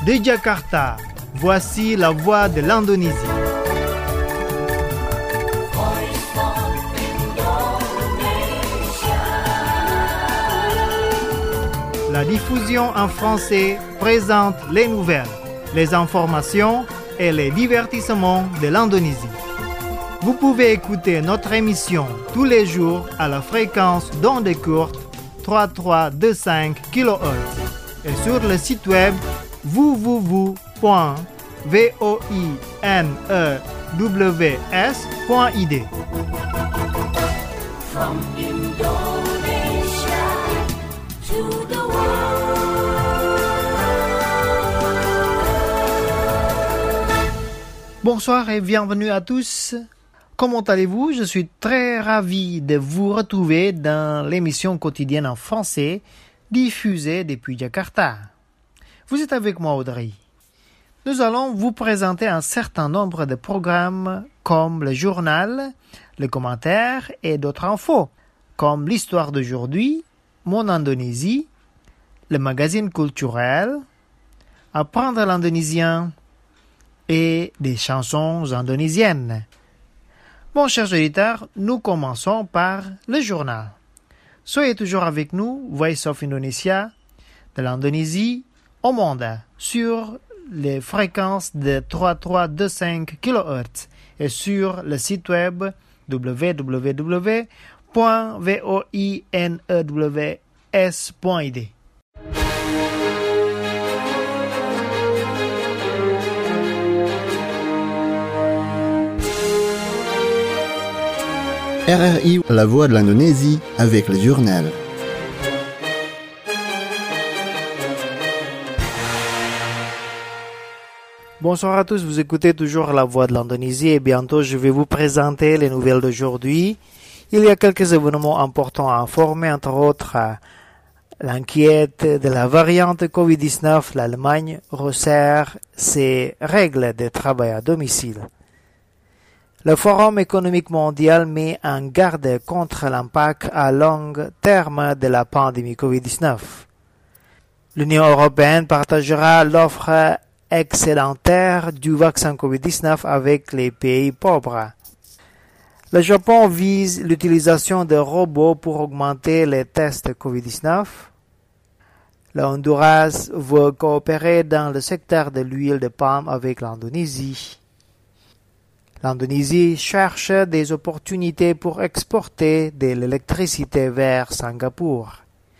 De Jakarta, voici la voix de l'Indonésie. La diffusion en français présente les nouvelles, les informations et les divertissements de l'Indonésie. Vous pouvez écouter notre émission tous les jours à la fréquence d'ondes courtes 3325 kHz et sur le site web www.voinews.id. From Indonesia to the world. Bonsoir et bienvenue à tous. Comment allez-vous? Je suis très ravi de vous retrouver dans l'émission quotidienne en français diffusée depuis Jakarta. Vous êtes avec moi, Audrey. Nous allons vous présenter un certain nombre de programmes comme le journal, le commentaire et d'autres infos, comme l'histoire d'aujourd'hui, Mon Indonésie, le magazine culturel, Apprendre l'indonésien et des chansons indonésiennes. Bon, chers auditeurs, nous commençons par le journal. Soyez toujours avec nous, Voice of Indonesia, de l'Indonésie au monde, sur les fréquences de 3325 kHz et sur le site web www.voinews.id. RRI, la voix de l'Indonésie, avec le journal. Bonsoir à tous, vous écoutez toujours la voix de l'Indonésie et bientôt je vais vous présenter les nouvelles d'aujourd'hui. Il y a quelques événements importants à informer, entre autres l'inquiète de la variante Covid-19, l'Allemagne resserre ses règles de travail à domicile. Le Forum économique mondial met en garde contre l'impact à long terme de la pandémie Covid-19. L'Union européenne partagera l'offre excédentaire du vaccin Covid-19 avec les pays pauvres. Le Japon vise l'utilisation de robots pour augmenter les tests Covid-19. Le Honduras veut coopérer dans le secteur de l'huile de palme avec l'Indonésie. L'Indonésie cherche des opportunités pour exporter de l'électricité vers Singapour.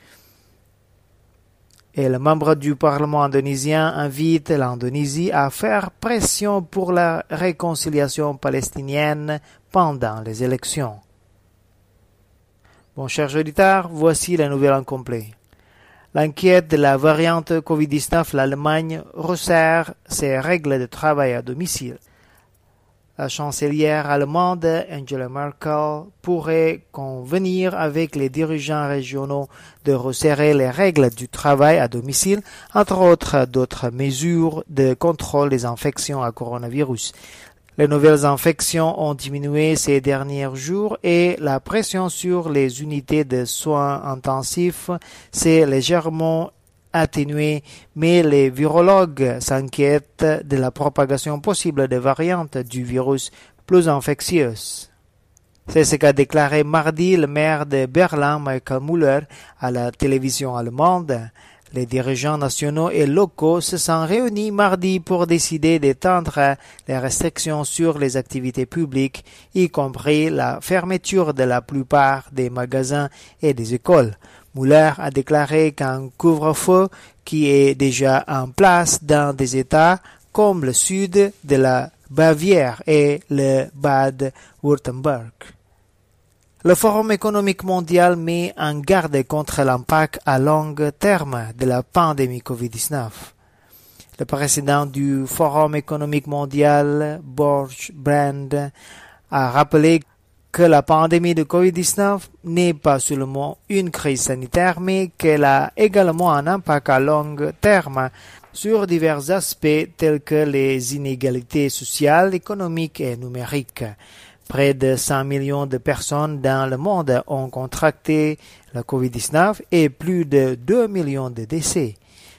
Et le membre du Parlement indonésien invite l'Indonésie à faire pression pour la réconciliation palestinienne pendant les élections. Bon, chers auditeurs, voici la nouvelle en complet. L'inquiète de la variante Covid-19, l'Allemagne resserre ses règles de travail à domicile. La chancelière allemande Angela Merkel pourrait convenir avec les dirigeants régionaux de resserrer les règles du travail à domicile, entre autres d'autres mesures de contrôle des infections à coronavirus. Les nouvelles infections ont diminué ces derniers jours et la pression sur les unités de soins intensifs s'est légèrement atténuée, mais les virologues s'inquiètent de la propagation possible de variantes du virus plus infectieuses. C'est ce qu'a déclaré mardi le maire de Berlin, Michael Müller, à la télévision allemande. Les dirigeants nationaux et locaux se sont réunis mardi pour décider d'étendre les restrictions sur les activités publiques, y compris la fermeture de la plupart des magasins et des écoles. Müller a déclaré qu'un couvre-feu qui est déjà en place dans des États comme le sud de la Bavière et le Bade-Württemberg. Le Forum économique mondial met en garde contre l'impact à long terme de la pandémie Covid-19. Le président du Forum économique mondial, Borge Brand, a rappelé que la pandémie de Covid-19 n'est pas seulement une crise sanitaire, mais qu'elle a également un impact à long terme sur divers aspects tels que les inégalités sociales, économiques et numériques. Près de 100 millions de personnes dans le monde ont contracté la COVID-19 et plus de 2 millions de décès.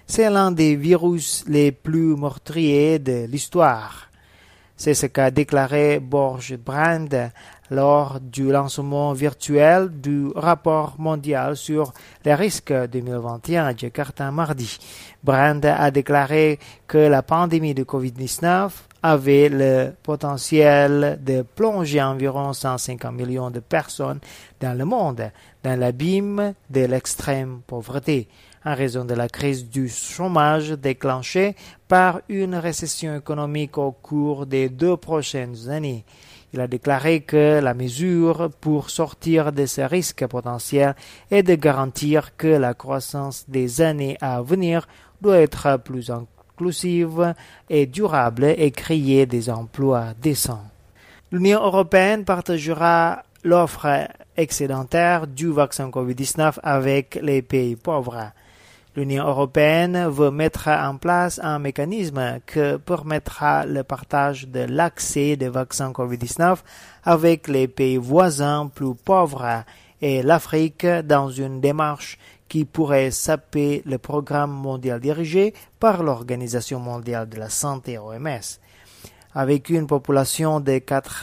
C'est l'un des virus les plus meurtriers de l'histoire. C'est ce qu'a déclaré Borge Brand lors du lancement virtuel du rapport mondial sur les risques 2021 à Jakarta mardi. Brand a déclaré que la pandémie de Covid-19 avait le potentiel de plonger environ 150 millions de personnes dans le monde dans l'abîme de l'extrême pauvreté, en raison de la crise du chômage déclenchée par une récession économique au cours des 2 prochaines années. Il a déclaré que la mesure pour sortir de ces risques potentiels est de garantir que la croissance des années à venir doit être plus inclusive et durable et créer des emplois décents. L'Union européenne partagera l'offre excédentaire du vaccin Covid-19 avec les pays pauvres. L'Union européenne veut mettre en place un mécanisme qui permettra le partage de l'accès des vaccins Covid-19 avec les pays voisins plus pauvres et l'Afrique dans une démarche qui pourrait saper le programme mondial dirigé par l'Organisation mondiale de la santé OMS. Avec une population de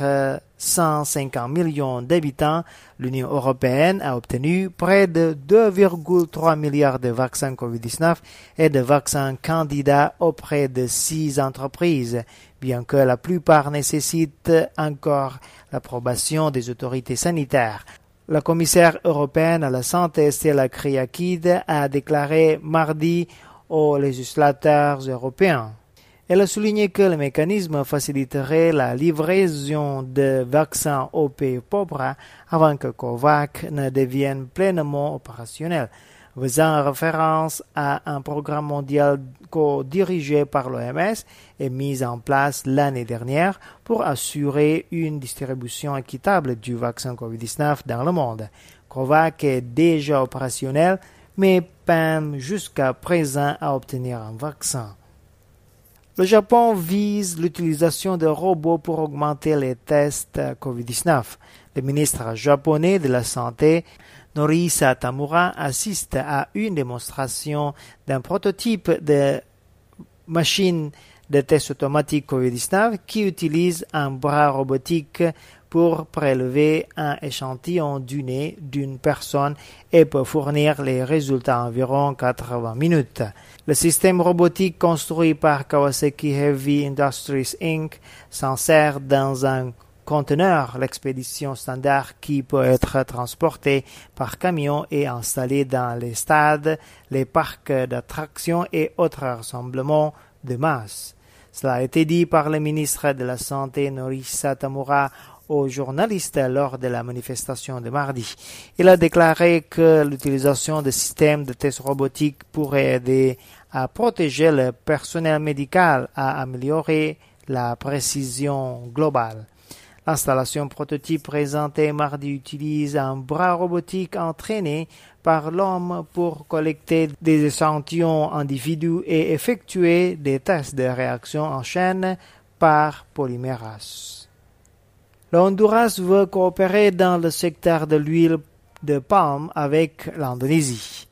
450 millions d'habitants, l'Union européenne a obtenu près de 2,3 milliards de vaccins Covid-19 et de vaccins candidats auprès de 6 entreprises, bien que la plupart nécessitent encore l'approbation des autorités sanitaires. La commissaire européenne à la santé, Stella Kyriakides, a déclaré mardi aux législateurs européens. Elle a souligné que le mécanisme faciliterait la livraison de vaccins aux pays pauvres avant que COVAX ne devienne pleinement opérationnel, faisant référence à un programme mondial co-dirigé par l'OMS et mis en place l'année dernière pour assurer une distribution équitable du vaccin Covid-19 dans le monde. COVAX est déjà opérationnel, mais peine jusqu'à présent à obtenir un vaccin. Le Japon vise l'utilisation de robots pour augmenter les tests Covid-19. Le ministre japonais de la Santé, Norisa Tamura, assiste à une démonstration d'un prototype de machine de test automatique Covid-19 qui utilise un bras robotique pour prélever un échantillon du nez d'une personne et peut fournir les résultats en environ 80 minutes. Le système robotique construit par Kawasaki Heavy Industries Inc. s'insère dans un conteneur, l'expédition standard qui peut être transporté par camion et installé dans les stades, les parcs d'attractions et autres rassemblements de masse. Cela a été dit par le ministre de la Santé Norisa Tamura aux journalistes lors de la manifestation de mardi. Il a déclaré que l'utilisation de systèmes de tests robotiques pourrait aider à protéger le personnel médical, à améliorer la précision globale. L'installation prototype présentée mardi utilise un bras robotique entraîné par l'homme pour collecter des échantillons individus et effectuer des tests de réaction en chaîne par polymérase. Le Honduras veut coopérer dans le secteur de l'huile de palme avec l'Indonésie.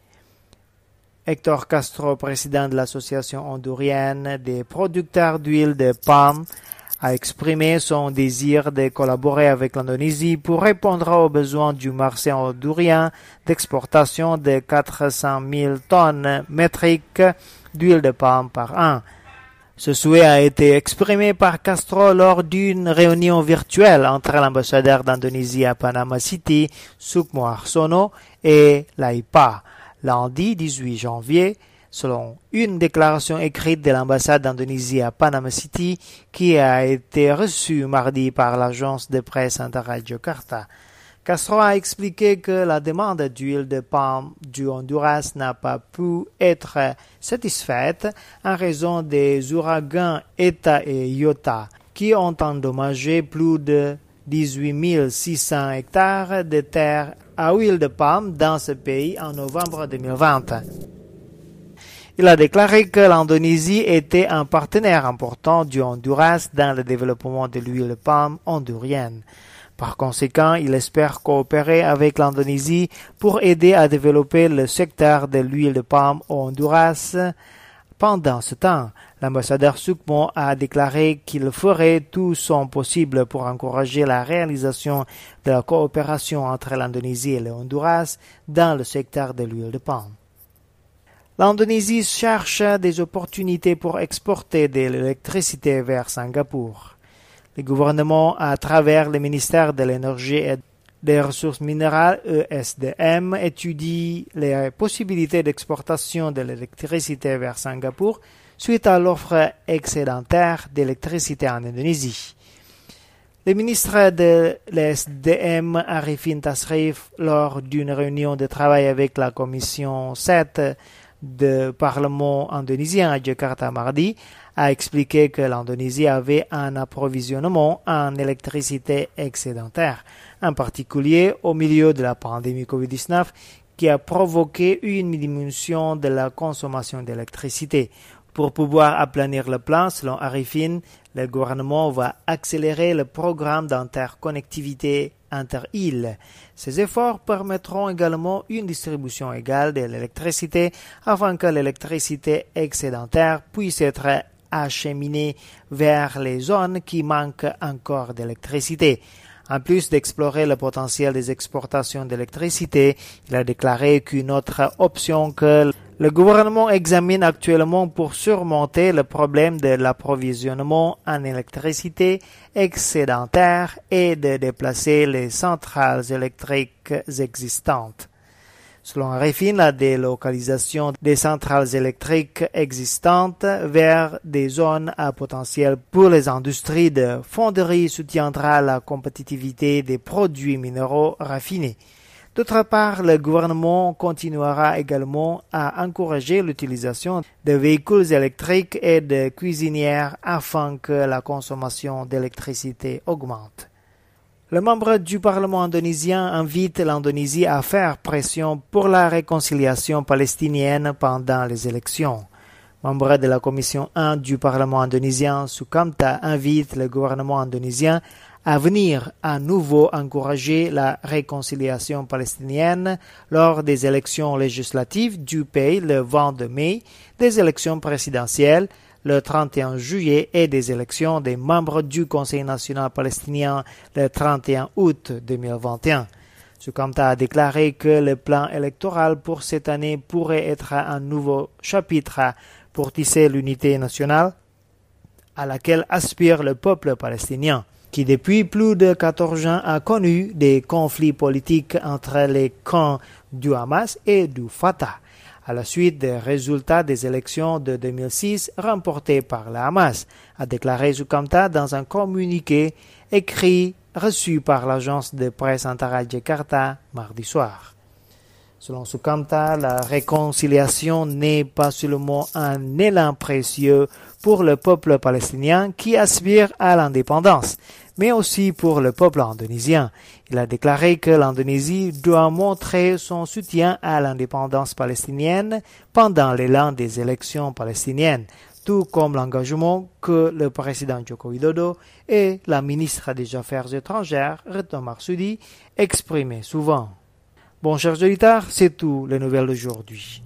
Héctor Castro, président de l'Association hondurienne des producteurs d'huile de palme, a exprimé son désir de collaborer avec l'Indonésie pour répondre aux besoins du marché hondurien d'exportation de 400 000 tonnes métriques d'huile de palme par an. Ce souhait a été exprimé par Castro lors d'une réunion virtuelle entre l'ambassadeur d'Indonésie à Panama City, Sukmo Harsono, et l'AIPA, lundi 18 janvier, selon une déclaration écrite de l'ambassade d'Indonésie à Panama City qui a été reçue mardi par l'agence de presse Antara Jakarta. Castro a expliqué que la demande d'huile de palme du Honduras n'a pas pu être satisfaite en raison des ouragans Eta et Iota qui ont endommagé plus de 18 600 hectares de terres à huile de palme dans ce pays en novembre 2020. Il a déclaré que l'Indonésie était un partenaire important du Honduras dans le développement de l'huile de palme hondurienne. Par conséquent, il espère coopérer avec l'Indonésie pour aider à développer le secteur de l'huile de palme au Honduras Pendant ce temps, l'ambassadeur Sukmo a déclaré qu'il ferait tout son possible pour encourager la réalisation de la coopération entre l'Indonésie et le Honduras dans le secteur de l'huile de palme. L'Indonésie cherche des opportunités pour exporter de l'électricité vers Singapour. Le gouvernement, à travers le ministère de l'Énergie et des Ressources minérales ESDM, étudie les possibilités d'exportation de l'électricité vers Singapour suite à l'offre excédentaire d'électricité en Indonésie. Le ministre de l'ESDM, Arifin Tasrif, lors d'une réunion de travail avec la commission 7 du Parlement indonésien à Jakarta mardi, a expliqué que l'Indonésie avait un approvisionnement en électricité excédentaire, en particulier au milieu de la pandémie Covid-19 qui a provoqué une diminution de la consommation d'électricité. Pour pouvoir aplanir le plan, selon Arifin, le gouvernement va accélérer le programme d'interconnectivité inter-îles. Ces efforts permettront également une distribution égale de l'électricité afin que l'électricité excédentaire puisse être acheminée vers les zones qui manquent encore d'électricité. En plus d'explorer le potentiel des exportations d'électricité, il a déclaré qu'une autre option que le gouvernement examine actuellement pour surmonter le problème de l'approvisionnement en électricité excédentaire est de déplacer les centrales électriques existantes. Selon Arifin, la délocalisation des centrales électriques existantes vers des zones à potentiel pour les industries de fonderie soutiendra la compétitivité des produits minéraux raffinés. D'autre part, le gouvernement continuera également à encourager l'utilisation de véhicules électriques et de cuisinières afin que la consommation d'électricité augmente. Le membre du Parlement indonésien invite l'Indonésie à faire pression pour la réconciliation palestinienne pendant les élections. Membre de la Commission 1 du Parlement indonésien, Sukamta invite le gouvernement indonésien à venir à nouveau encourager la réconciliation palestinienne lors des élections législatives du pays le 22 mai, des élections présidentielles le 31 juillet et des élections des membres du Conseil national palestinien le 31 août 2021. Sukamta a déclaré que le plan électoral pour cette année pourrait être un nouveau chapitre pour tisser l'unité nationale à laquelle aspire le peuple palestinien, qui depuis plus de 14 ans a connu des conflits politiques entre les camps du Hamas et du Fatah, à la suite des résultats des élections de 2006 remportées par le Hamas, a déclaré Sukamta dans un communiqué écrit reçu par l'agence de presse Antara Jakarta mardi soir. Selon Sukamta, la réconciliation n'est pas seulement un élan précieux pour le peuple palestinien qui aspire à l'indépendance, mais aussi pour le peuple indonésien. Il a déclaré que l'Indonésie doit montrer son soutien à l'indépendance palestinienne pendant l'élan des élections palestiniennes, tout comme l'engagement que le président Joko Widodo et la ministre des Affaires étrangères, Retno Marsudi, exprimaient souvent. Bon, chers auditeurs, c'est tout les nouvelles d'aujourd'hui.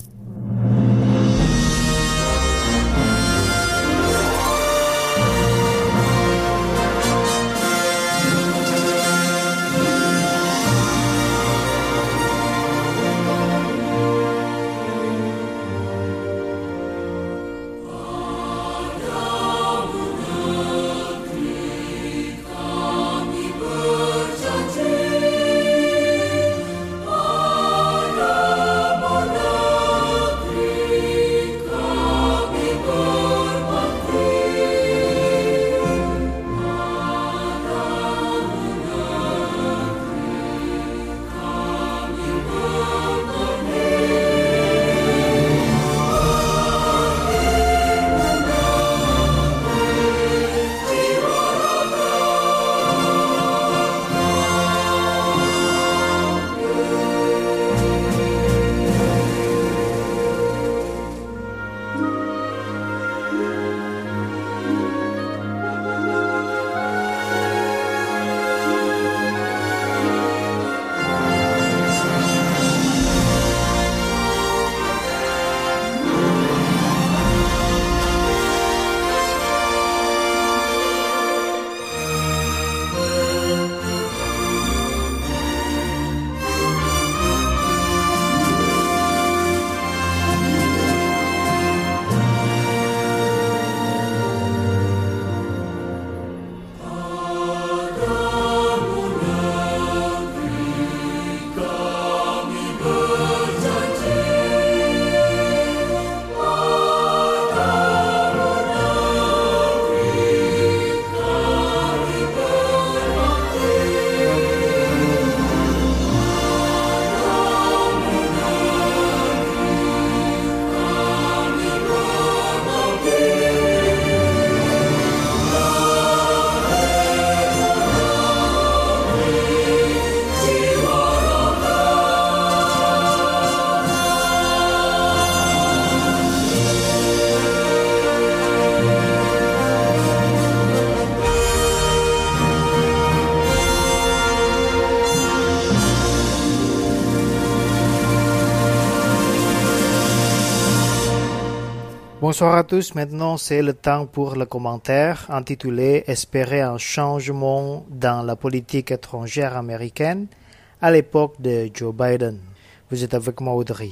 Bonsoir à tous, maintenant c'est le temps pour le commentaire intitulé « Espérer un changement dans la politique étrangère américaine à l'époque de Joe Biden ». Vous êtes avec moi Audrey.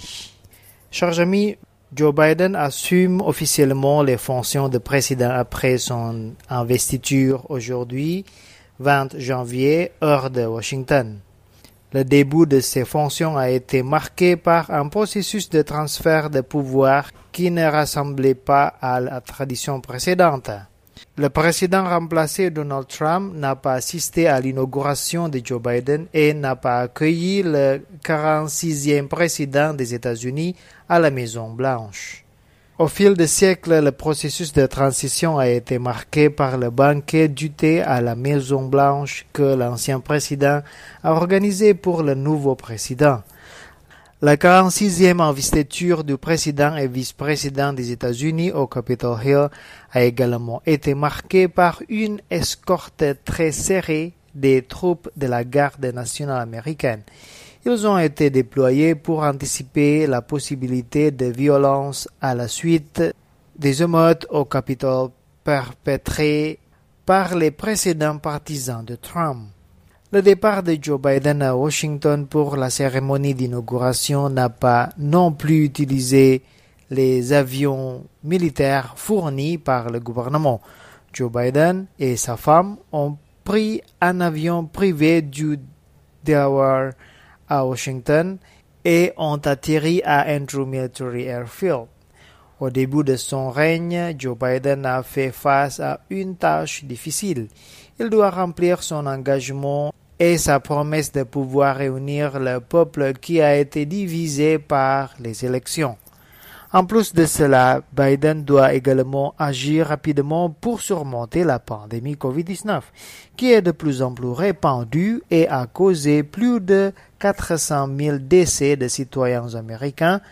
Chers amis, Joe Biden assume officiellement les fonctions de président après son investiture aujourd'hui, 20 janvier, heure de Washington. Le début de ses fonctions a été marqué par un processus de transfert de pouvoir qui ne ressemblait pas à la tradition précédente. Le président remplacé Donald Trump n'a pas assisté à l'inauguration de Joe Biden et n'a pas accueilli le 46e président des États-Unis à la Maison-Blanche. Au fil des siècles, le processus de transition a été marqué par le banquet du thé à la Maison-Blanche que l'ancien président a organisé pour le nouveau président. La 46e investiture du président et vice-président des États-Unis au Capitol Hill a également été marquée par une escorte très serrée des troupes de la garde nationale américaine. Ils ont été déployés pour anticiper la possibilité de violence à la suite des émeutes au Capitole perpétrées par les précédents partisans de Trump. Le départ de Joe Biden à Washington pour la cérémonie d'inauguration n'a pas non plus utilisé les avions militaires fournis par le gouvernement. Joe Biden et sa femme ont pris un avion privé du Delaware à Washington et ont atterri à Andrews Military Airfield. Au début de son règne, Joe Biden a fait face à une tâche difficile. Il doit remplir son engagement et sa promesse de pouvoir réunir le peuple qui a été divisé par les élections. En plus de cela, Biden doit également agir rapidement pour surmonter la pandémie COVID-19, qui est de plus en plus répandue et a causé plus de 400 000 décès de citoyens américains.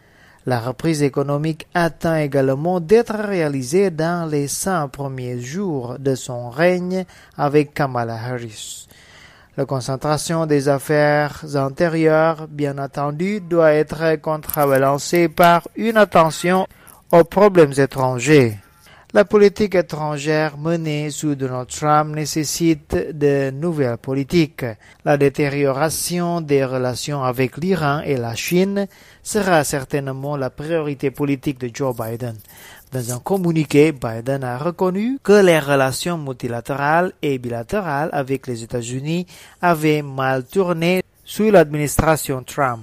La reprise économique attend également d'être réalisée dans les 100 premiers jours de son règne avec Kamala Harris. La concentration des affaires intérieures, bien entendu, doit être contrebalancée par une attention aux problèmes étrangers. La politique étrangère menée sous Donald Trump nécessite de nouvelles politiques. La détérioration des relations avec l'Iran et la Chine sera certainement la priorité politique de Joe Biden. Dans un communiqué, Biden a reconnu que les relations multilatérales et bilatérales avec les États-Unis avaient mal tourné sous l'administration Trump.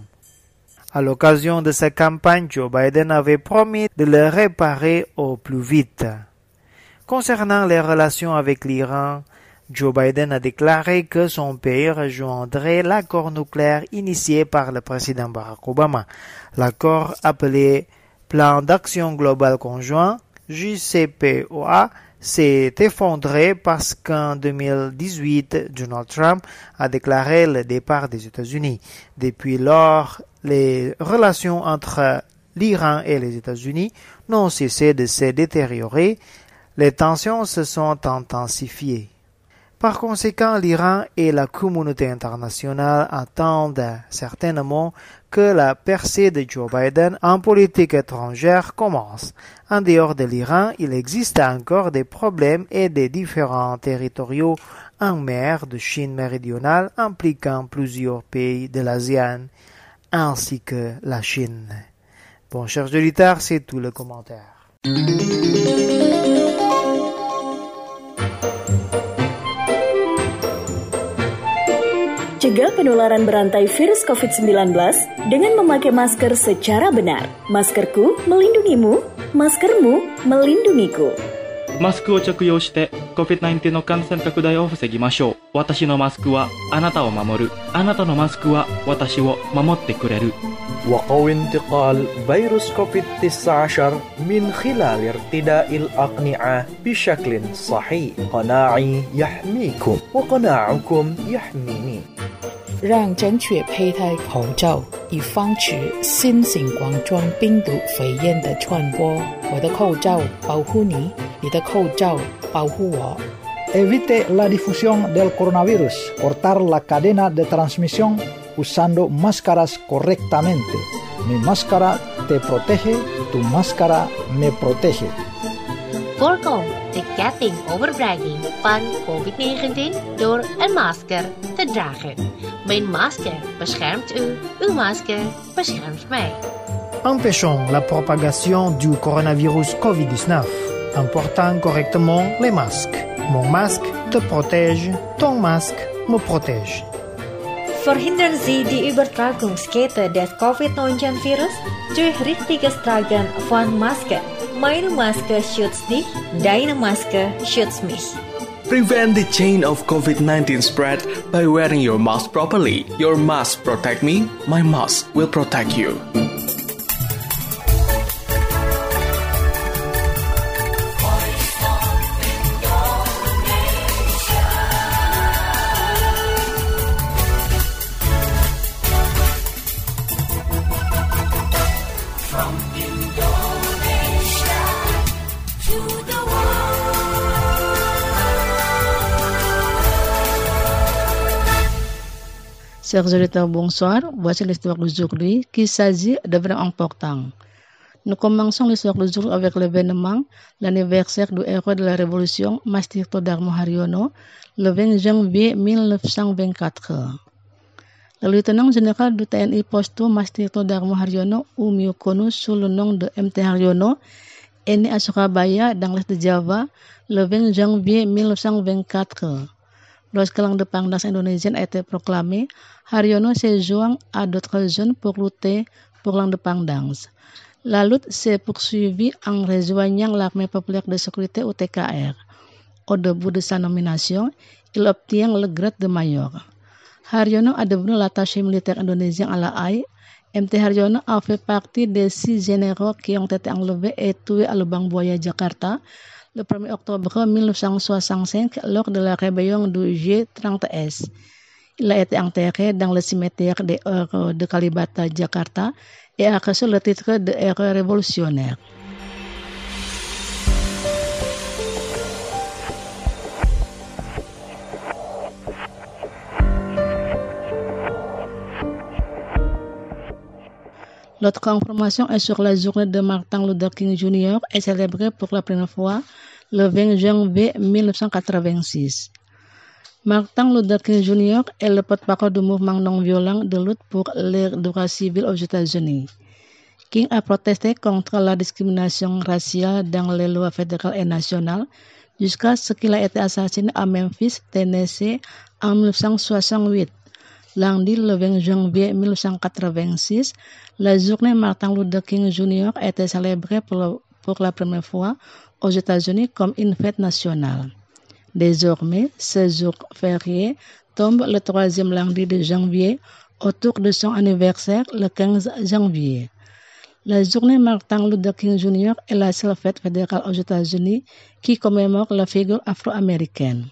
À l'occasion de sa campagne, Joe Biden avait promis de le réparer au plus vite. Concernant les relations avec l'Iran, Joe Biden a déclaré que son pays rejoindrait l'accord nucléaire initié par le président Barack Obama. L'accord appelé Plan d'action global conjoint, JCPOA, s'est effondré parce qu'en 2018, Donald Trump a déclaré le départ des États-Unis. Depuis lors, les relations entre l'Iran et les États-Unis n'ont cessé de se détériorer. Les tensions se sont intensifiées. Par conséquent, l'Iran et la communauté internationale attendent certainement que la percée de Joe Biden en politique étrangère commence. En dehors de l'Iran, il existe encore des problèmes et des différends territoriaux en mer de Chine méridionale impliquant plusieurs pays de l'ASEAN ainsi que la Chine. Bon, chers auditeurs, c'est tout le commentaire. Cegah penularan berantai virus COVID-19 dengan memakai masker secara benar. Maskerku melindungimu, maskermu melindungiku. マスクを着用して COVID-19 の感染拡大を防ぎましょう。私のマスクはあなたを守る。あなたのマスクは私を守ってくれる。 وقوي انتقال فيروس كوفيد-19 من خلال ارتداء الأقنعة بشكل صحيح. قناعي يحميكم وقناعكم يحميني. 让正确佩戴口罩，以防止新型冠状病毒肺炎的传播。我的口罩保护你，你的口罩保护我。 Evite la difusión del coronavirus. Cortar la cadena de transmisión usando máscaras correctamente. Mi máscara te protege, tu máscara me protege. Voorkom de ketting overbrenging van COVID-19 door een masker te dragen. Mijn masker beschermt u, uw masker beschermt mij. Empêchons la propagation du coronavirus COVID-19 en portant correctement les masques. Mon masque te protège, ton masque me protège. Verhindern Sie die Übertragungskette des Covid-19-Virus durch richtiges Tragen von Maske. Meine Maske schützt dich, deine Maske schützt mich. Prevent the chain of COVID-19 spread by wearing your mask properly. Your mask protect me, my mask will protect you. Chers auditeurs, bonsoir. Voici l'histoire d'aujourd'hui qui s'agit de vraiment important. Nous commençons l'histoire d'aujourd'hui avec l'événement, l'anniversaire du héros de la Révolution, Mástir Todharmo Haryono, le 20 janvier 1924. Le lieutenant général du TNI Posto, Mástir Todharmo Haryono, ou mieux connu sous le nom de MT Haryono, est né à Surabaya, dans l'est de Java, le 20 janvier 1924. Lorsque l'indépendance indonésienne a été proclamée, Haryono s'est joint à d'autres jeunes pour lutter pour l'indépendance. La lutte s'est poursuivie en rejoignant l'armée populaire de sécurité ou TKR. Au début de sa nomination, il obtient le grade de major. Haryono a devenu l'attaché militaire indonésien à La Haye. MT Haryono a fait partie des 6 généraux qui ont été enlevés et tués à Lubang Buaya, Jakarta, le 1er octobre 1965 lors de la rébellion du G30S. Il a été enterré dans le cimetière des héros de Kalibata, Jakarta, et a reçu le titre de héros révolutionnaire. L'autre information est sur la journée de Martin Luther King Jr. est célébrée pour la première fois le 20 janvier 1986. Martin Luther King Jr. est le porte-parole du mouvement non-violent de lutte pour les droits civils aux États-Unis. King a protesté contre la discrimination raciale dans les lois fédérales et nationales jusqu'à ce qu'il ait été assassiné à Memphis, Tennessee en 1968. Lundi, le 20 janvier 1986, la journée Martin Luther King Jr. a été célébrée pour la première fois aux États-Unis comme une fête nationale. Désormais, ce jour férié tombe le 3e lundi de janvier autour de son anniversaire le 15 janvier. La journée Martin Luther King Jr. est la seule fête fédérale aux États-Unis qui commémore la figure afro-américaine.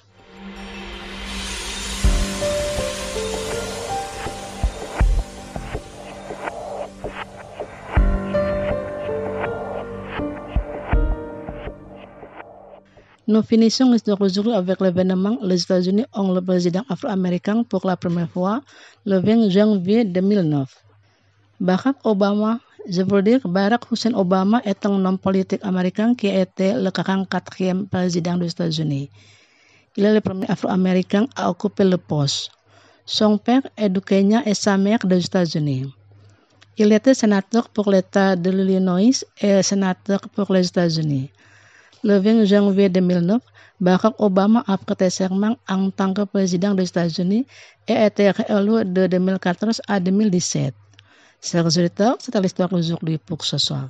Nous finissons l'histoire aujourd'hui avec l'événement. Les États-Unis ont le président afro-américain pour la première fois le 20 janvier 2009. Barack Hussein Obama est un homme politique américain qui a été le 44e président des États-Unis. Il est le premier afro-américain à occuper le poste. Son père est du Kenya et sa mère des États-Unis. Il était sénateur pour l'État de l'Illinois et sénateur pour les États-Unis. Le 20 janvier 2009, Barack Obama a prêté serment en tant que président des États-Unis et a été réélu de 2014 à 2017. Chers auditeurs, c'est l'histoire d'aujourd'hui pour ce soir.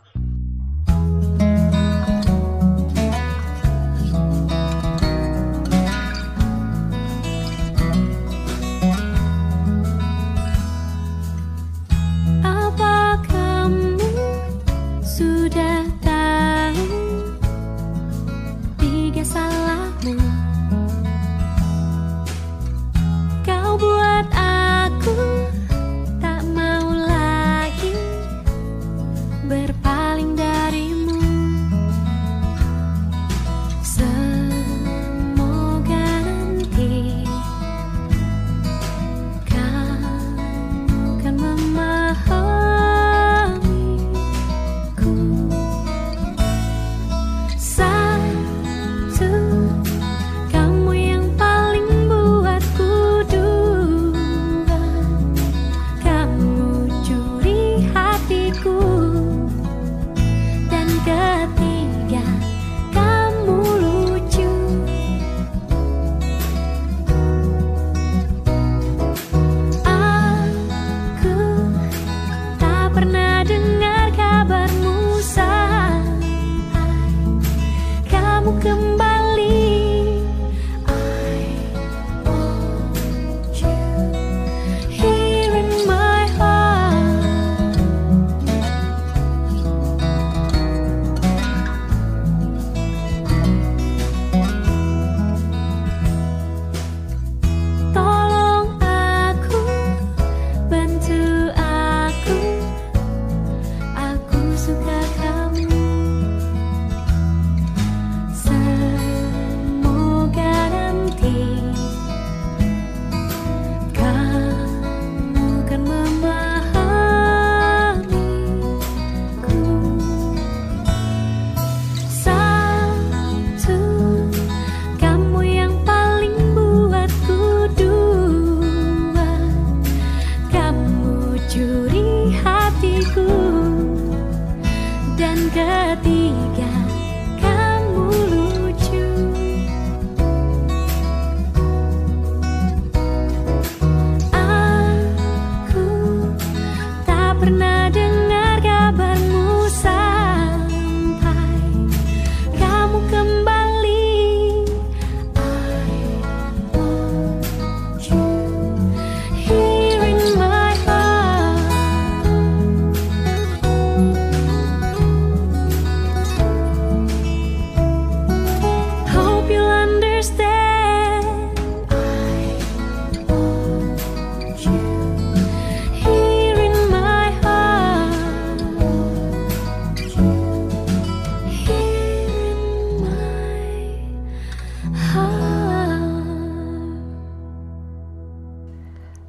Apa kamu sudah tahu 3 salahmu? Kau buat aku tak mau lagi berpaling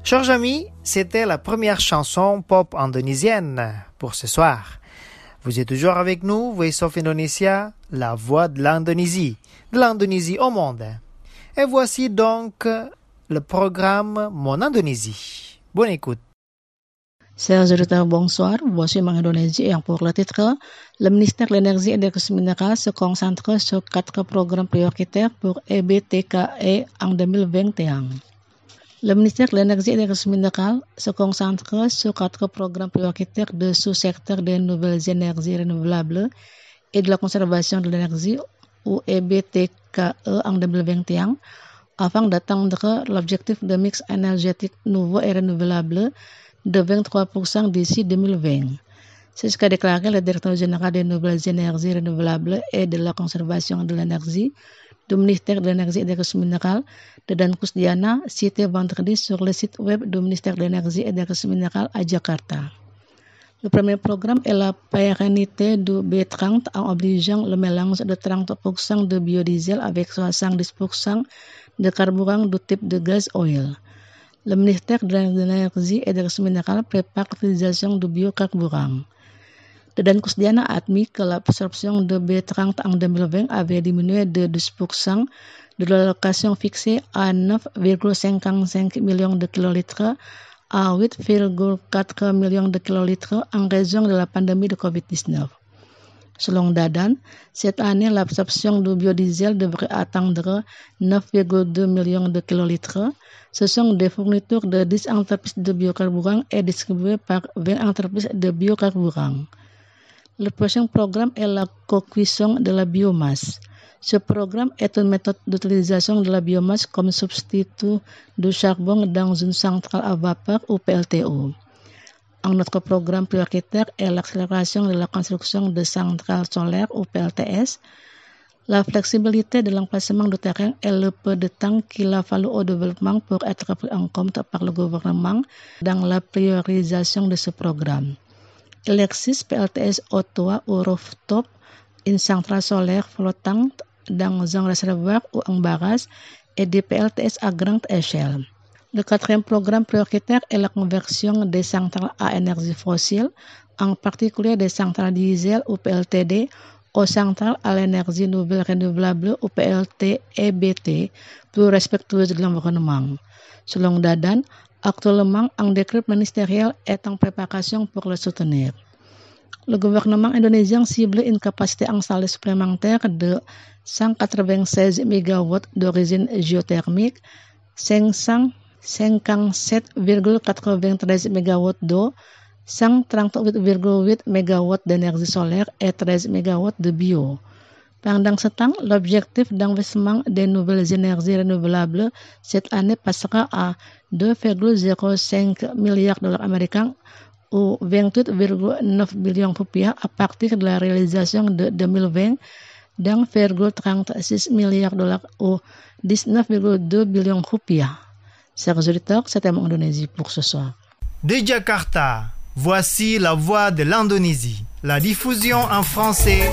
Chers amis, c'était la première chanson pop indonésienne pour ce soir. Vous êtes toujours avec nous, Voice of Indonesia, la voix de l'Indonésie au monde. Et voici donc le programme Mon Indonésie. Bonne écoute. Chers auditeurs, bonsoir. Voici Mon Indonésie et pour le titre, le ministère de l'Énergie et des Ressources minérales se concentre sur 4 programmes prioritaires pour EBTKE en 2021. Le ministère de l'Énergie et des Ressources minérales se concentre sur 4 programmes prioritaires de sous-secteur des nouvelles énergies renouvelables et de la conservation de l'énergie ou EBTKE en 2021 afin d'atteindre l'objectif de mix énergétique nouveau et renouvelable de 23% d'ici 2020. C'est ce qu'a déclaré le directeur général des nouvelles énergies renouvelables et de la conservation de l'énergie du ministère de l'Énergie et des Ressources minérales, Dedan Kusdiana, cité vendredi sur le site web du ministère de l'Énergie et des Ressources minérales à Jakarta. Le premier programme est la pérennité du B30 en obligeant le mélange de 30% de biodiesel avec 70% de carburant du type de gaz oil. Le ministère de l'Énergie et des Ressources minérales prépare l'utilisation du biocarburant. Dedan Kusdiana a admis que l'absorption de B30 en 2020 avait diminué de 12% de l'allocation fixée à 9,55 millions de kilolitres à 8,4 millions de kilolitres en raison de la pandémie de Covid-19. Selon Dadan, cette année, l'absorption du biodiesel devrait atteindre 9,2 millions de kilolitres. Ce sont des fournitures de 10 entreprises de biocarburant et distribuées par 20 entreprises de biocarburant. Le prochain programme est la co-cuisson de la biomasse. Ce programme est une méthode d'utilisation de la biomasse comme substitut du charbon dans une centrale à vapeur ou PLTO. Un autre programme prioritaire est l'accélération de la construction de centrales solaires ou PLTS. La flexibilité de l'emplacement du terrain et le peu de temps qu'il a fallu au développement pour être pris en compte par le gouvernement dans la priorisation de ce programme. Il existe PLTS au toit ou rooftop, une centrale solaire flottante dans un réservoir ou un barrage et des PLTS à grande échelle. Le quatrième programme prioritaire est la conversion des centrales à énergie fossile, en particulier des centrales diesel ou PLTD, aux centrales à l'énergie nouvelle renouvelable ou PLT-EBT, plus respectueuses de l'environnement. Selon Dadan, actuellement, un décret ministériel est en préparation pour le soutenir. Le gouvernement indonésien cible une capacité installée supplémentaire de 196 MW d'origine géothermique, 557,93 MW d'eau, 138,8 MW d'énergie solaire et 13 MW de bio. Pendant ce temps, l'objectif d'investissement des nouvelles énergies renouvelables cette année passera à 2,05 milliards de dollars américains ou 28,9 billions rupiah à partir de la réalisation de 2020 d'1,36 milliards de dollars ou 19,2 billions rupiah. Chers auditeurs, c'était Mon Indonésie pour ce soir. De Jakarta, voici la voix de l'Indonésie, la diffusion en français.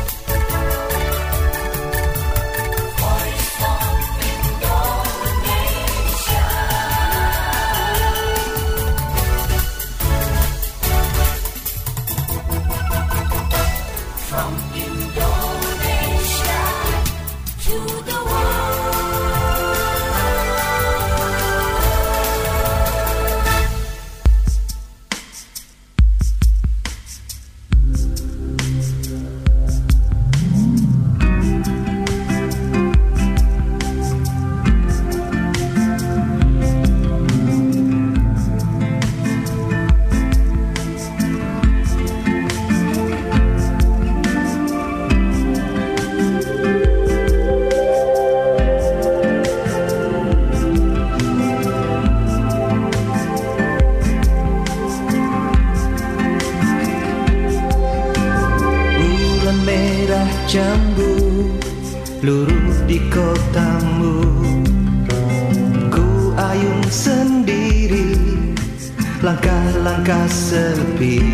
jambu luruh di kotamu. Ku ayun sendiri, langkah-langkah sepi,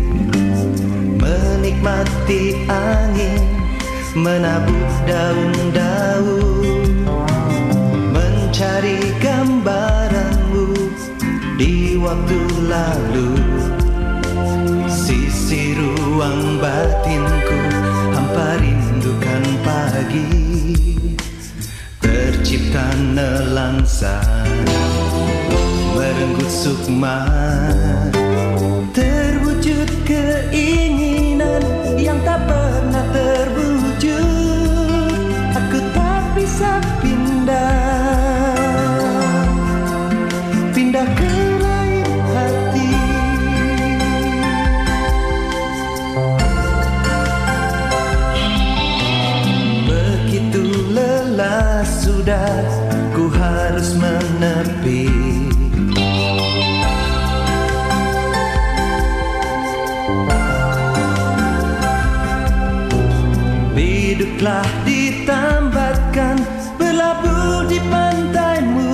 menikmati angin, menabuh daun-daun, mencari gambaranmu di waktu lalu. Sisi ruang batinku hampa rindukan pagi. Tercipta nelangsa merenggut sukma. Terwujud keinginan yang tak pernah terwujud. Aku tak bisa pindah ke lain hati. Begitu lelah sudah, ku harus menepi. Biduklah ditambatkan, berlabuh di pantaimu.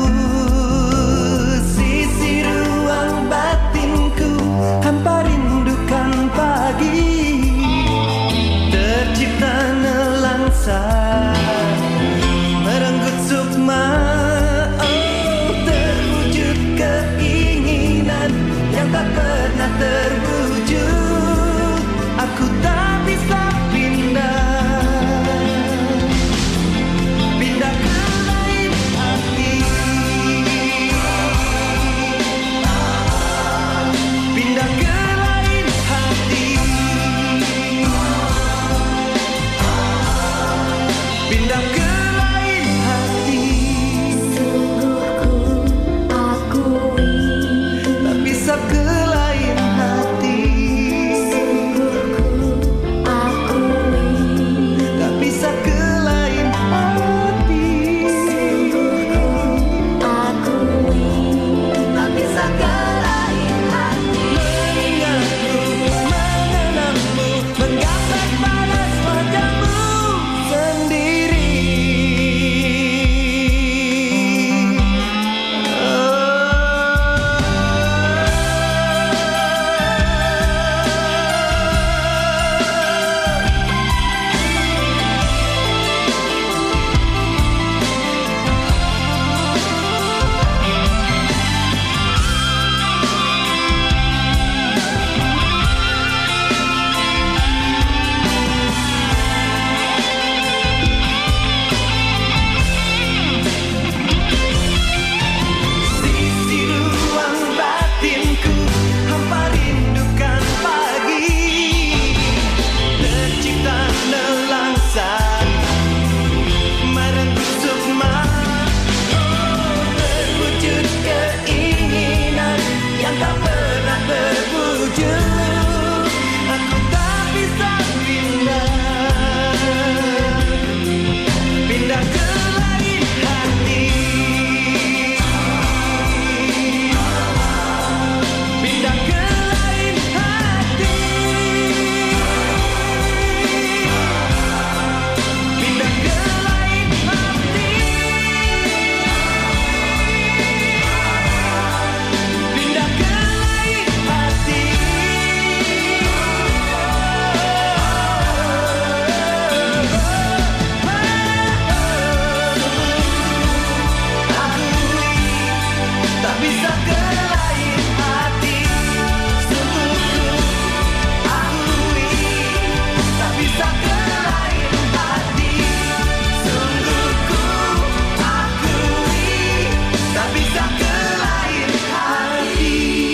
Sisi ruang batinku hampa rindukan pagi. Tercipta nelangsa merenggut sukma. Oh, terwujud keinginan yang tak pernah terwujud. Aku tak bisa pindah ke lain hati. Pindah ke lain hati. Pindah ke lain hati. Sungguh ku akui, tak bisa ke lain hati. Sungguh ku akui, tak bisa ke lain hati. Sungguh ku akui, tak bisa ke lain hati. Mengingatku, mengenangmu, menggapai panas wajahmu sendiri. Sisi ruang batinku hampa rindukan pagi. Tercipta nelangsa merenggut sukma. Oh, terwujud keinginan yang tak pernah terwujud. Aku tak bisa pindah ke lain hati. Pindah ke lain hati. Pindah ke lain hati. Pindah ke lain hati. Tak bisa ke lain hati. Sungguh akui, tak bisa ke lain hati. Sungguh akui, tak bisa ke lain hati.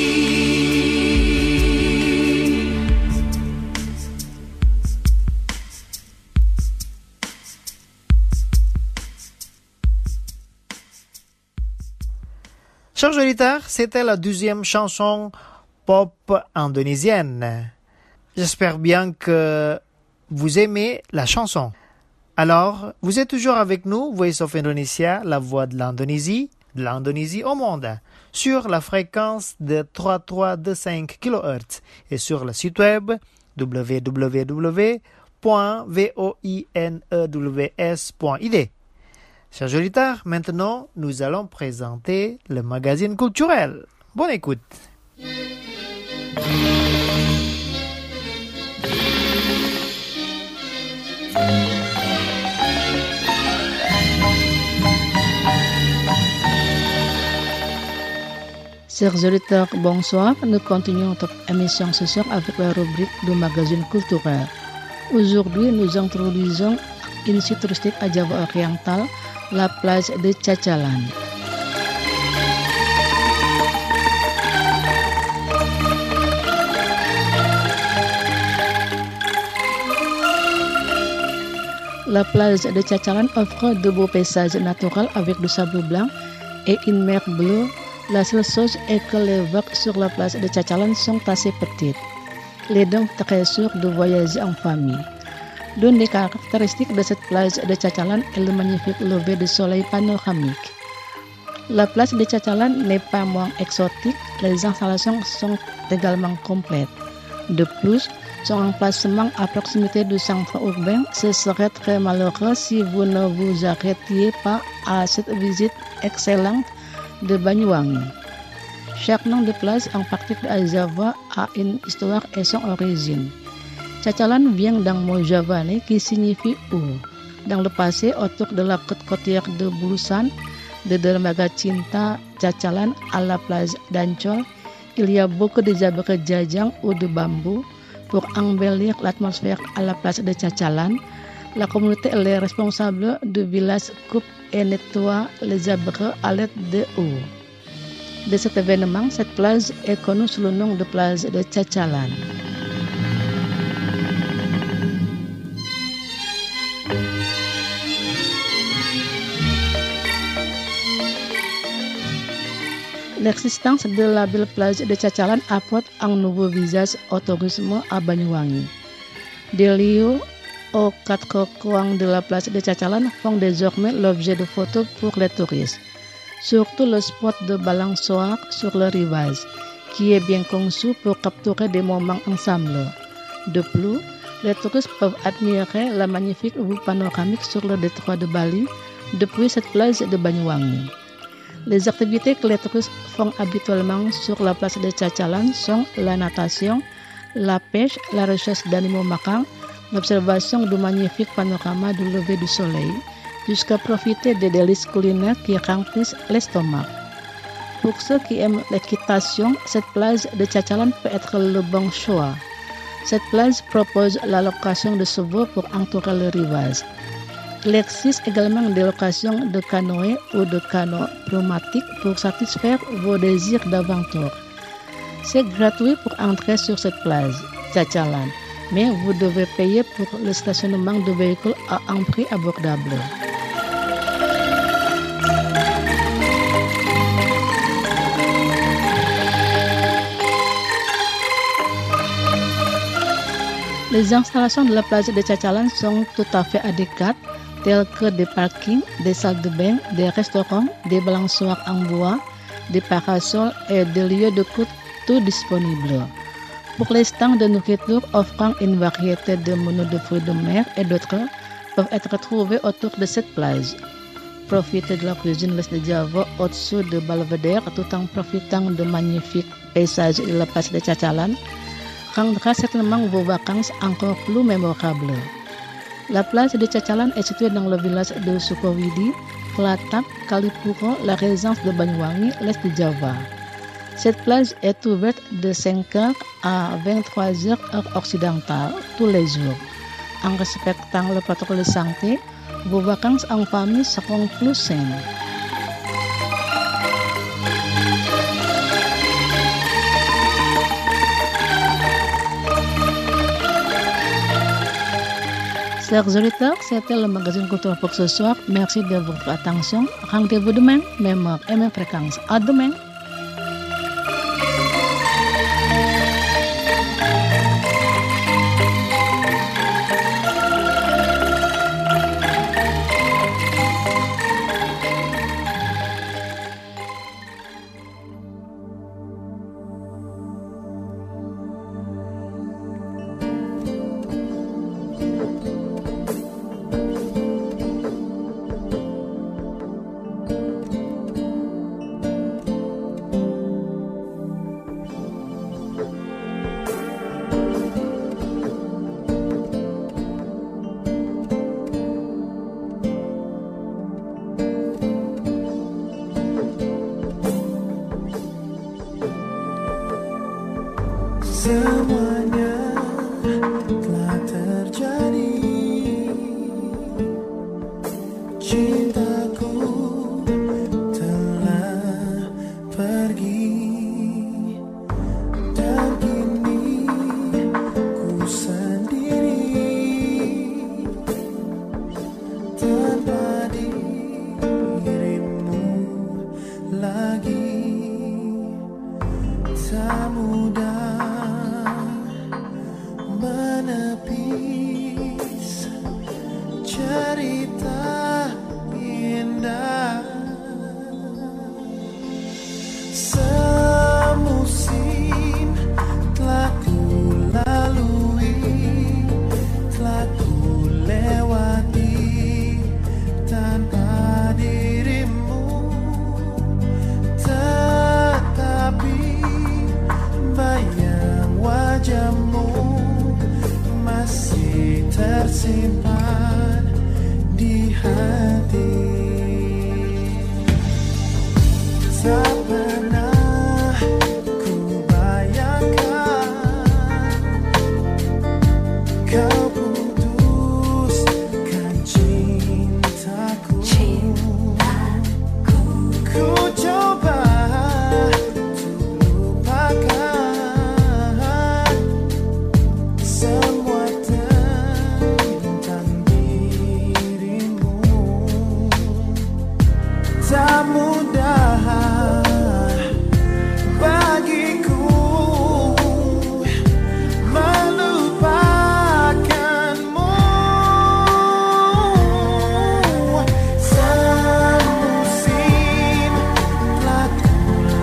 Chers auditeurs, c'était la deuxième chanson pop indonésienne. J'espère bien que vous aimez la chanson. Alors, vous êtes toujours avec nous, Voice of Indonesia, la voix de l'Indonésie au monde, sur la fréquence de 3325 kHz et sur le site web www.voinews.id. Chers auditeurs, maintenant, nous allons présenter le magazine culturel. Bonne écoute. Chers auditeurs, bonsoir. Nous continuons notre émission ce soir avec la rubrique du magazine culturel. Aujourd'hui, nous introduisons une site touristique à Java oriental, la plage de Cacalan. La plage de Cacalan offre de beaux paysages naturels avec du sable blanc et une mer bleue. La seule chose est que les vagues sur la plage de Cacalan sont assez petites. Il est donc très sûr de voyager en famille. L'une des caractéristiques de cette plage de Cacalan est le magnifique lever de soleil panoramique. La plage de Cacalan n'est pas moins exotique, les installations sont également complètes. De plus, son emplacement à proximité du centre urbain, ce serait très malheureux si vous ne vous arrêtiez pas à cette visite excellente de Banyuwangi. Chaque nom de plage, en particulier à Java, a une histoire et son origine. Cacalan vient d'un mot javanais qui signifie eau. Dans le passé, autour de la côte côtière de Bulusan, de dermaga Cinta Cacalan à la plage d'Ancol, il y a beaucoup de jabra jajang ou de bambou. Pour embellir l'atmosphère à la plage de Cacalan, la communauté est responsable du village coupe et nettoie les arbres à l'aide de eau. De cet événement, cette plage est connue sous le nom de plage de Cacalan. L'existence de la belle plage de Cacalan apporte un nouveau visage au tourisme à Banyuwangi. Des lieux aux quatre coins de la plage de Cacalan font désormais l'objet de photos pour les touristes. Surtout le spot de balançoire sur le rivage, qui est bien conçu pour capturer des moments ensemble. De plus, les touristes peuvent admirer la magnifique vue panoramique sur le détroit de Bali depuis cette plage de Banyuwangi. Les activités que les touristes font habituellement sur la plage de Cacalan sont la natation, la pêche, la recherche d'animaux marins, l'observation du magnifique panorama du lever du soleil, jusqu'à profiter des délices culinaires qui remplissent l'estomac. Pour ceux qui aiment l'équitation, cette plage de Cacalan peut être le bon choix. Cette plage propose la location de chevaux pour entourer le rivage. Il existe également des locations de canoë ou de canot pneumatique pour satisfaire vos désirs d'aventure. C'est gratuit pour entrer sur cette plage, Cacalan, mais vous devez payer pour le stationnement de véhicules à un prix abordable. Les installations de la plage de Cacalan sont tout à fait adéquates, tels que des parkings, des salles de bain, des restaurants, des balançoires en bois, des parasols et des lieux de culte tout disponibles. Pour les stands de nourriture offrant une variété de menus de fruits de mer et d'autres peuvent être trouvés autour de cette plage. Profitez de la cuisine l'Est de Java au-dessus de Belvedere tout en profitant de magnifiques paysages de la plage de Cacalan rendra certainement vos vacances encore plus mémorables. La plage de Cacalan est située dans le village de Sukowidi, Klatak, Kalipuro, la résidence de Banyuwangi, l'Est de Java. Cette plage est ouverte de 5h à 23h heure occidentale tous les jours. En respectant le protocole de santé, vos vacances en famille seront plus saines. Chers auditeurs, c'était le magazine Culture pour ce soir. Merci de votre attention. Rendez-vous demain, même heure et même fréquence. À demain. Semuanya telah terjadi. Cintaku telah pergi, dan kini ku sendiri tanpa dirimu lagi. Tak mudah menepis cerita indah. Semusim telah ku lalui, telah ku lewati tanpa dirimu, tetapi bayang wajahmu masih tersimpan di hati. Tak pernah ku bayangkan kau putuskan cintaku. Ku coba untuk lupakan semua tentang dirimu. Tak mudah bagiku melupakanmu. Semusim telah ku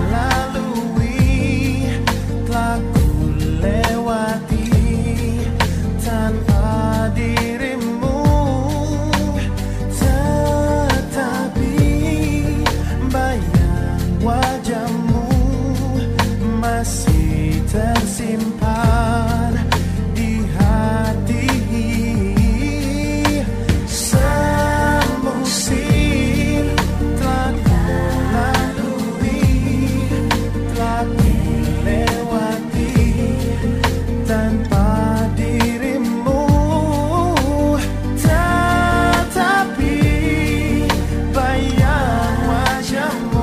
lalui, telah ku lewati tanpa dirimu, tetapi bayang wajahmu masih tersimpan di hati. Semusim telah ku lalui, telah ku lewati tanpa dirimu, tetapi bayang wajahmu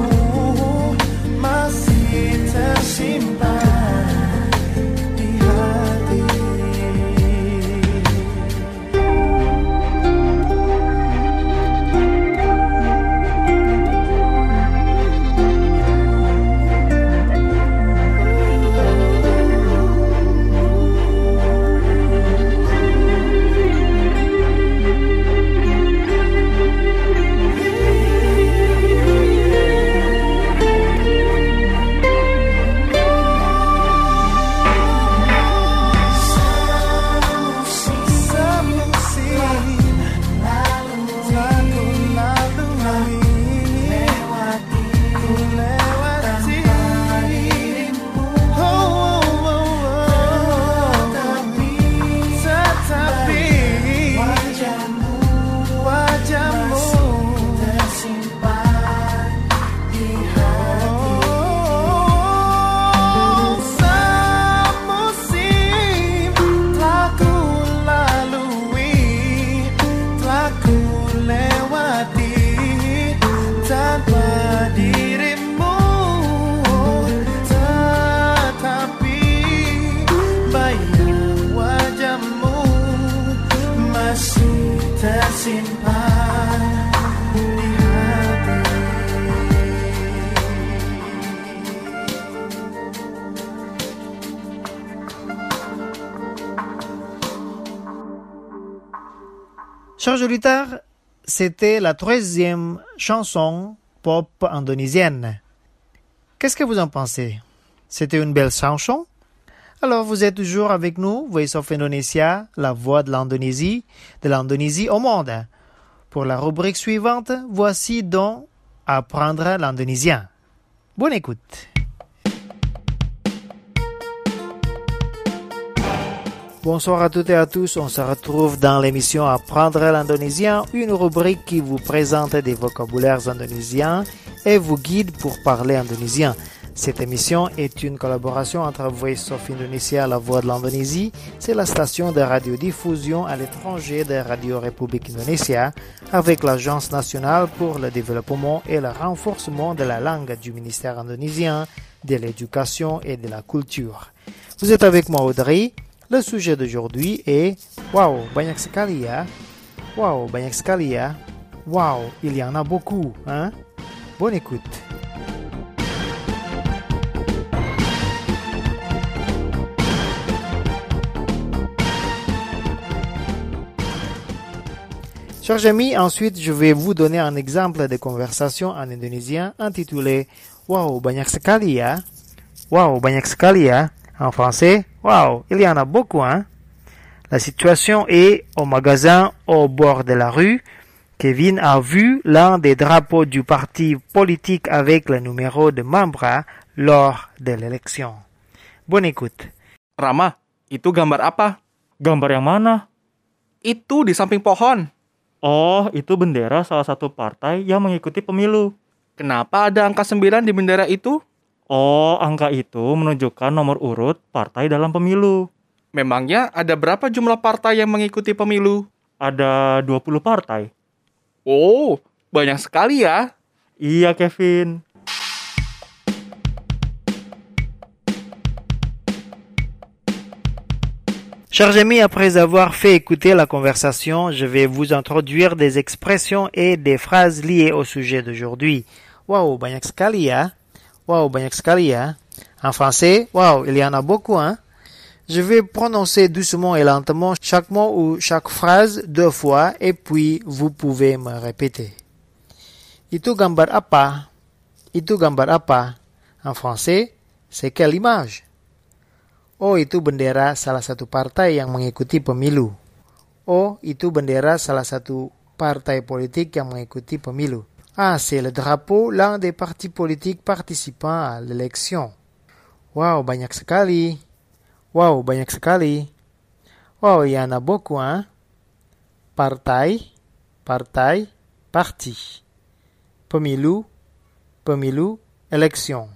masih tersimpan di hati. Tersimpan di hati. Chers auditeurs, c'était la 13e chanson pop indonésienne. Qu'est-ce que vous en pensez? C'était une belle chanson? Alors, vous êtes toujours avec nous, Voice of Indonesia, la voix de l'Indonésie au monde. Pour la rubrique suivante, voici donc Apprendre l'indonésien. Bonne écoute. Bonsoir à toutes et à tous, on se retrouve dans l'émission Apprendre l'indonésien, une rubrique qui vous présente des vocabulaires indonésiens et vous guide pour parler indonésien. Cette émission est une collaboration entre Voice of Indonesia, la voix de l'Indonésie, c'est la station de radiodiffusion à l'étranger de Radio République Indonésia, avec l'Agence nationale pour le développement et le renforcement de la langue du ministère indonésien de l'éducation et de la culture. Vous êtes avec moi Audrey. Le sujet d'aujourd'hui est wow, banyak sekali ya. Wow, banyak sekali ya. Wow, il y en a beaucoup, hein? Bonne écoute. Chers amis, ensuite je vais vous donner un exemple de conversation en indonésien intitulé wow, banyak sekali ya. Wow, banyak sekali ya. En français, wow, il y en a beaucoup, hein? La situation est au magasin au bord de la rue. Kevin a vu l'un des drapeaux du parti politique avec le numéro de membre lors de l'élection. Bonne écoute. Rama, itu gambar apa? Gambar yang mana? Itu di samping pohon. Oh, itu bendera salah satu partai yang mengikuti pemilu. Kenapa ada angka 9 di bendera itu? Oh, angka itu menunjukkan nomor urut partai dalam pemilu. Memangnya ada berapa jumlah partai yang mengikuti pemilu? Ada 20 partai. Oh, banyak sekali ya. Iya, Kevin. Chers amis, après avoir fait écouter la conversation, je vais vous introduire des expressions et des phrases liées au sujet d'aujourd'hui. Wow, banyak sekali ya. Wow, banyak sekali ya. En français, wow, il y en a beaucoup, hein. Je vais prononcer doucement et lentement chaque mot ou chaque phrase 2 fois et puis vous pouvez me répéter. Itu gambar apa? Itu gambar apa? En français, c'est quelle image? Oh, itu bendera salah satu partai yang mengikuti pemilu. Oh, itu bendera salah satu partai politik yang mengikuti pemilu. Ah, c'est le drapeau l'un des partis politiques participant à l'élection. Wow, banyak sekali. Wow, banyak sekali. Wow, il y en a beaucoup, hein? Partai, partai, parti. Pemilu, pemilu, élection.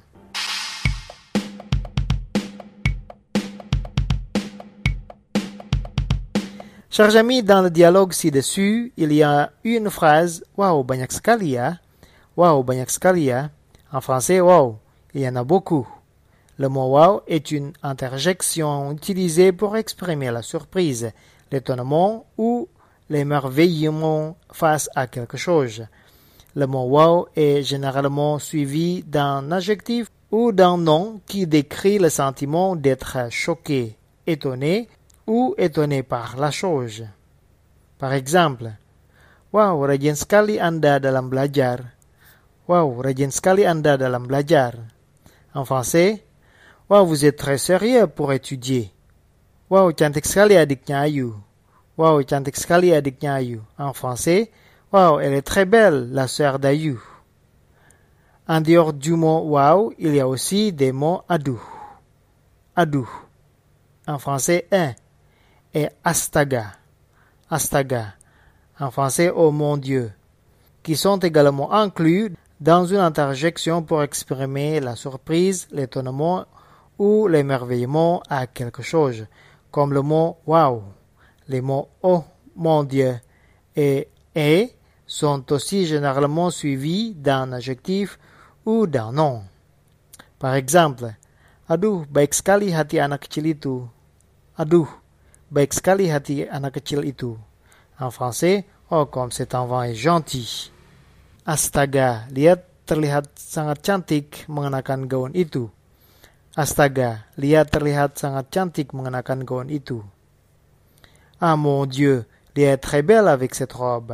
Chers amis, dans le dialogue ci-dessus, il y a une phrase « Wow, banyak sekali ya ». Wow, banyak sekali ya. En français, wow, il y en a beaucoup. Le mot wow est une interjection utilisée pour exprimer la surprise, l'étonnement ou l'émerveillement face à quelque chose. Le mot wow est généralement suivi d'un adjectif ou d'un nom qui décrit le sentiment d'être choqué, étonné, ou étonné par la chose. Par exemple, wow, rajin sekali Anda dalam belajar. Wow, rajin sekali Anda dalam belajar. En français, wow, vous êtes très sérieux pour étudier. Wow, cantik sekali adiknya Ayu. Wow, cantik sekali adiknya Ayu. En français, wow, elle est très belle, la sœur d'Ayu. En dehors du mot wow, il y a aussi des mots aduh. Aduh. En français, et astaga, astaga, en français oh mon Dieu, qui sont également inclus dans une interjection pour exprimer la surprise, l'étonnement ou l'émerveillement à quelque chose, comme le mot wow. Les mots oh mon Dieu et sont aussi généralement suivis d'un adjectif ou d'un nom. Par exemple, aduh, baik sekali hati anak kecil itu. Aduh, baik sekali hati anak kecil itu. En français, oh comme cet enfant est gentil. Astaga, lihat terlihat sangat cantik mengenakan gaun itu. Astaga, lihat terlihat sangat cantik mengenakan gaun itu. Ah mon Dieu, elle est très belle avec cette robe.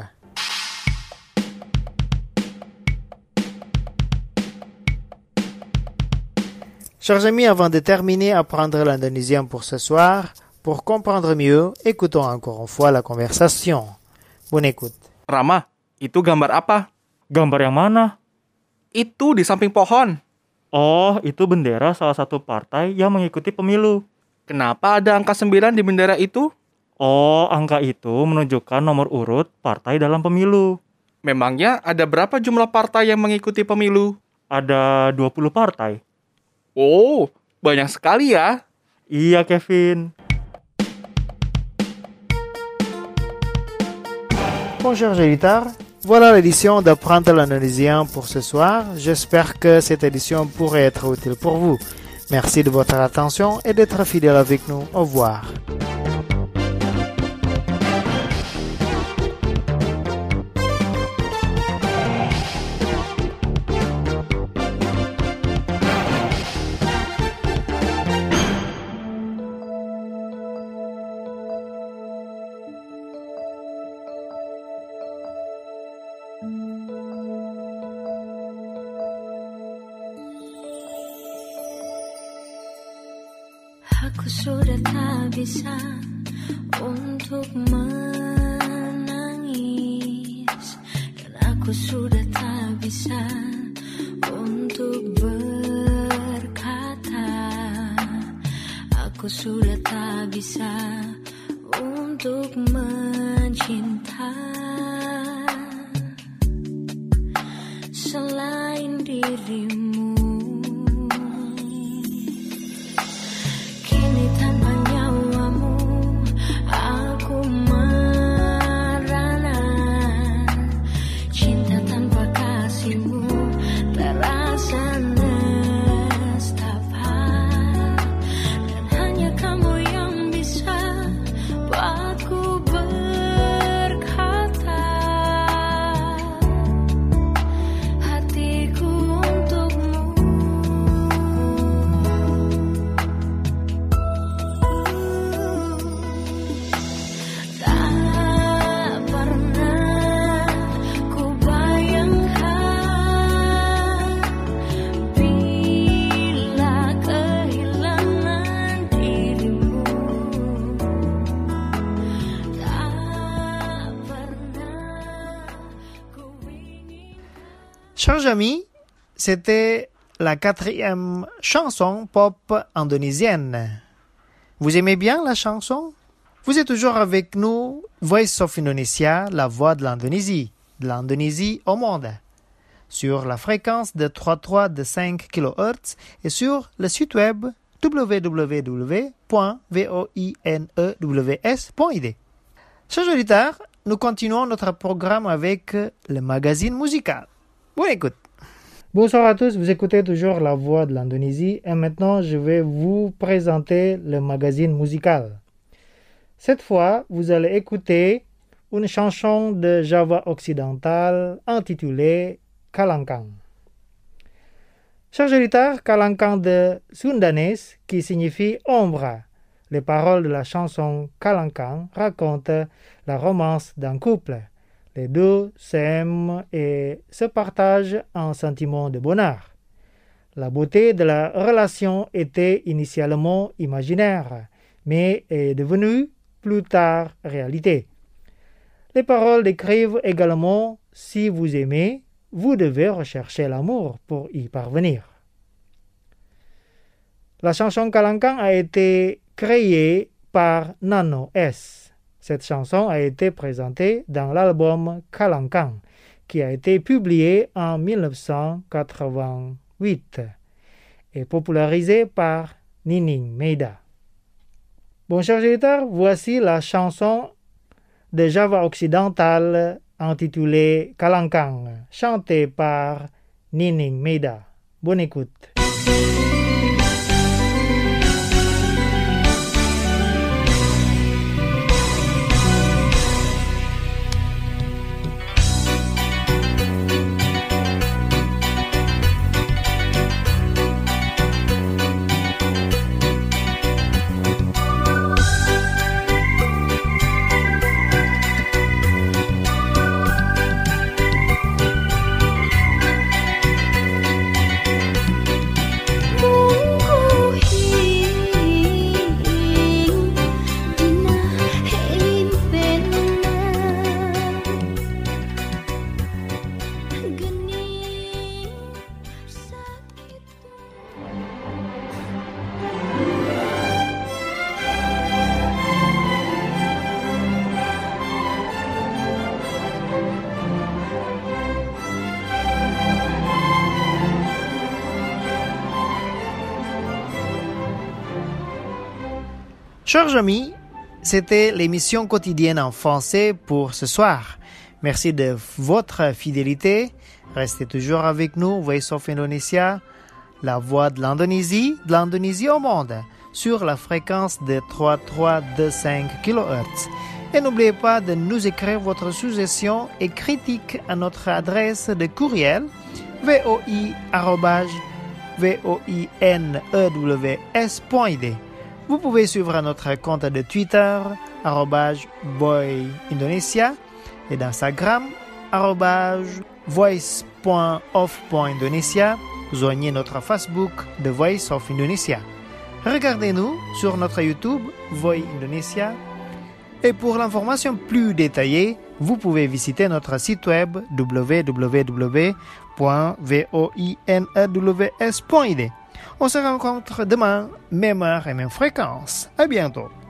Chers amis, avant de terminer apprendre l'indonésien pour ce soir, pour comprendre mieux, écoutons encore une fois la conversation. Bonne écoute. Rama, itu gambar apa? Gambar yang mana? Itu di samping pohon. Oh, itu bendera salah satu partai yang mengikuti pemilu. Kenapa ada angka 9 di bendera itu? Oh, angka itu menunjukkan nomor urut partai dalam pemilu. Memangnya ada berapa jumlah partai yang mengikuti pemilu? Ada 20 partai. Oh, banyak sekali ya. Iya, Kevin. Bon, chers auditeurs, voilà l'édition d'Apprendre l'indonésien pour ce soir. J'espère que cette édition pourrait être utile pour vous. Merci de votre attention et d'être fidèle avec nous. Au revoir. Aku sudah tak bisa untuk menangis, dan aku sudah tak bisa untuk berkata. Aku sudah tak bisa untuk mencinta selain dirimu. Chers amis, c'était la 4e chanson pop indonésienne. Vous aimez bien la chanson? Vous êtes toujours avec nous, Voice of Indonesia, la voix de l'Indonésie au monde, sur la fréquence de 33,5 kHz et sur le site web www.voinews.id. Chers auditeurs, nous continuons notre programme avec le magazine musical. Bonne écoute. Bonsoir à tous, vous écoutez toujours La Voix de l'Indonésie et maintenant je vais vous présenter le magazine musical. Cette fois, vous allez écouter une chanson de Java occidental intitulée Kalangkang. Chers auditeurs, Kalangkang de Sundanese qui signifie ombre. Les paroles de la chanson Kalangkang racontent la romance d'un couple. Les deux s'aiment et se partagent un sentiment de bonheur. La beauté de la relation était initialement imaginaire, mais est devenue plus tard réalité. Les paroles décrivent également si vous aimez, vous devez rechercher l'amour pour y parvenir. La chanson Kalangkang a été créée par Nano S. Cette chanson a été présentée dans l'album Kalangkang, qui a été publié en 1988 et popularisé par Nining Meida. Bon, chers auditeurs, voici la chanson de Java occidental intitulée Kalangkang, chantée par Nining Meida. Bonne écoute. Mu Chers amis, c'était l'émission quotidienne en français pour ce soir. Merci de votre fidélité. Restez toujours avec nous, Voice of Indonesia, la voix de l'Indonésie au monde, sur la fréquence de 3325 kHz. Et n'oubliez pas de nous écrire votre suggestion et critique à notre adresse de courriel voi@voinews.id. Vous pouvez suivre notre compte de Twitter @voiindonesia et d'Instagram @voice.of.indonesia. Joignez notre Facebook The Voice of Indonesia. Regardez-nous sur notre YouTube Voi Indonesia. Et pour l'information plus détaillée, vous pouvez visiter notre site web www.voinews.id. On se rencontre demain, même heure et même fréquence. À bientôt.